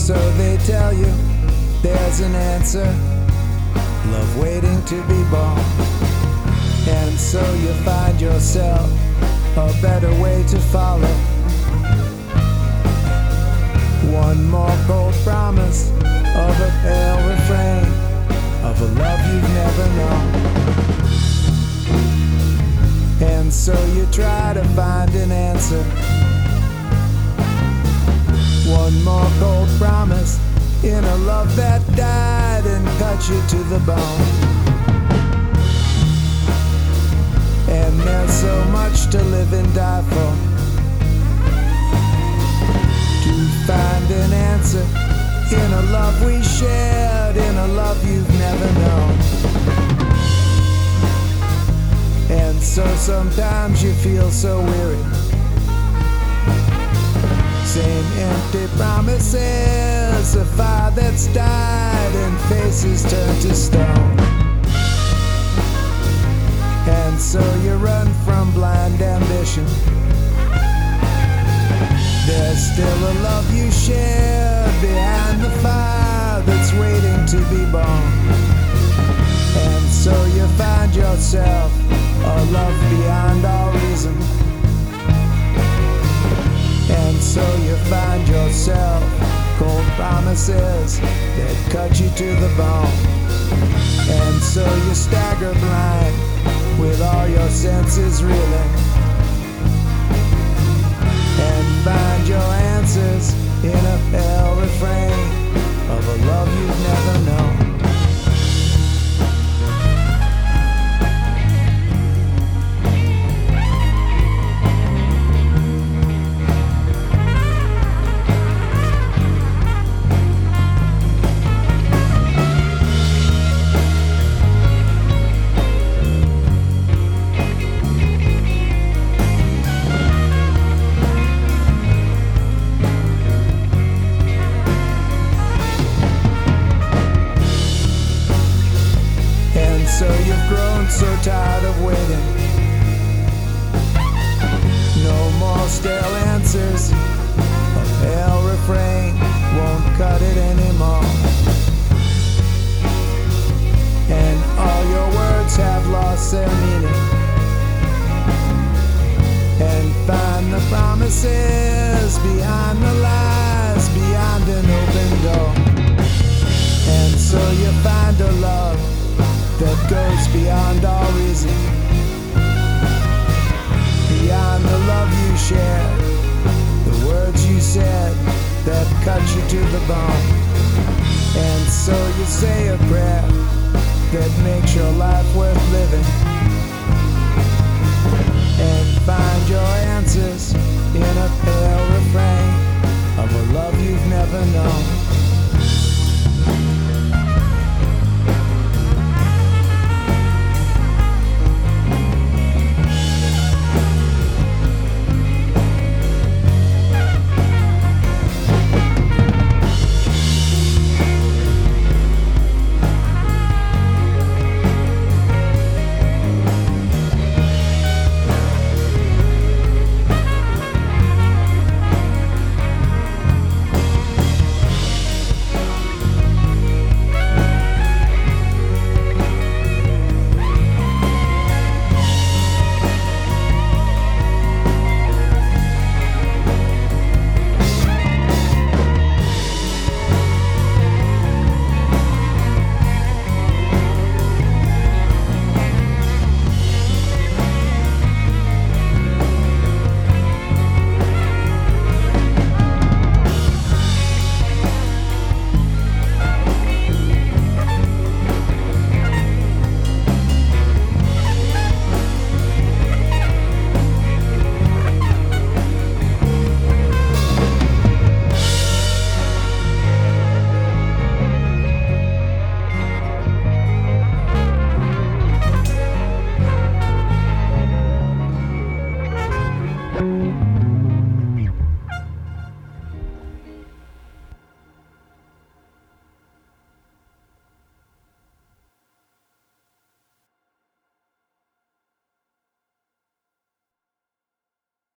so they tell you there's an answer, love waiting to be born. And so you find yourself a better way to follow. One more cold promise of a pale refrain of a love you've never known. And so you try to find an answer. One more cold promise in a love that died and cut you to the bone. And there's so much to live and die for. To find an answer in a love we shared, in a love you've never known. And so sometimes you feel so weary. Same empty promises, a fire that's died and faces turned to stone. And so you run from blind ambition. There's still a love you shared behind the fire that's waiting to be born. And so you find yourself a love beyond all reason. And so you find yourself cold promises that cut you to the bone. And so you stagger blind with all your senses reeling, and find your answers in a pale refrain of a love you've never known. So you've grown so tired of waiting. No more stale answers, a pale refrain won't cut it anymore. And all your words have lost their meaning. And find the promises behind the lies, beyond an open door. And so you find a love that goes beyond all reason, beyond the love you shared, the words you said that cut you to the bone. And so you say a prayer that makes your life worth living, and find your answers in a pale refrain of a love you've never